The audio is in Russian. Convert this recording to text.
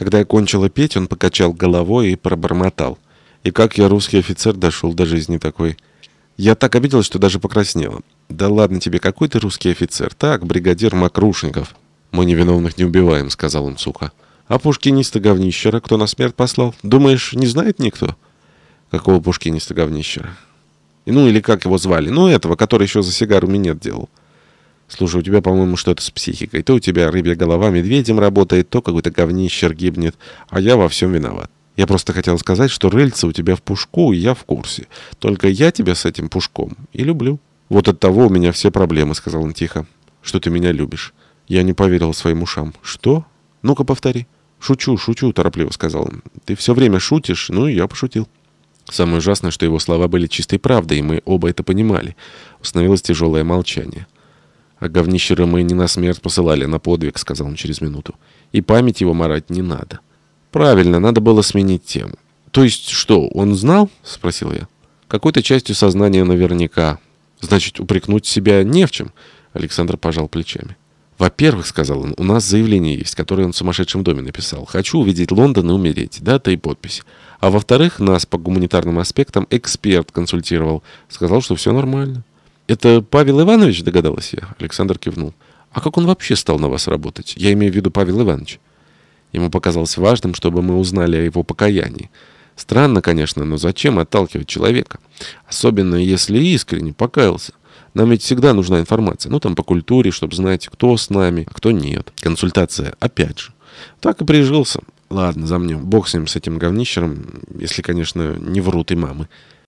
Когда я кончила петь, он покачал головой и пробормотал. И как я, русский офицер, дошел до жизни такой. Я так обиделась, что даже покраснела. Да ладно тебе, какой ты русский офицер? Так, бригадир Мокрушников. Мы невиновных не убиваем, сказал он сухо. А пушкиниста говнищера кто на смерть послал? Думаешь, не знает никто? Какого пушкиниста говнищера? Ну или как его звали? Ну этого, который еще за сигару минет делал. Слушай, у тебя, по-моему, что-то с психикой. То у тебя рыбья голова медведем работает, то какой-то говнищер гибнет, а я во всем виноват. Я просто хотел сказать, что рыльца у тебя в пушку, и я в курсе. Только я тебя с этим пушком и люблю. Вот от того у меня все проблемы, сказал он тихо. Что ты меня любишь? Я не поверил своим ушам. Что? Ну-ка повтори. Шучу, шучу, торопливо сказал он. Ты все время шутишь, ну и я пошутил. Самое ужасное, что его слова были чистой правдой, и мы оба это понимали. Установилось тяжелое молчание. «А говнищера мы не на смерть посылали, а на подвиг», — сказал он через минуту. «И память его марать не надо». «Правильно, надо было сменить тему». «То есть что, он знал?» — спросил я. «Какой-то частью сознания наверняка. Значит, упрекнуть себя не в чем». Александр пожал плечами. «Во-первых, — сказал он, — у нас заявление есть, которое он в сумасшедшем доме написал. Хочу увидеть Лондон и умереть. Дата и подпись. А во-вторых, нас по гуманитарным аспектам эксперт консультировал. Сказал, что все нормально». «Это Павел Иванович?» — догадалась я. Александр кивнул. «А как он вообще стал на вас работать? Я имею в виду Павел Иванович». Ему показалось важным, чтобы мы узнали о его покаянии. Странно, конечно, но зачем отталкивать человека? Особенно, если искренне покаялся. Нам ведь всегда нужна информация. Ну, там, по культуре, чтобы знать, кто с нами, а кто нет. Консультация, опять же. Так и прижился. Ладно, замнем. Бог с ним, с этим говнищером, если, конечно, не врут и мамы.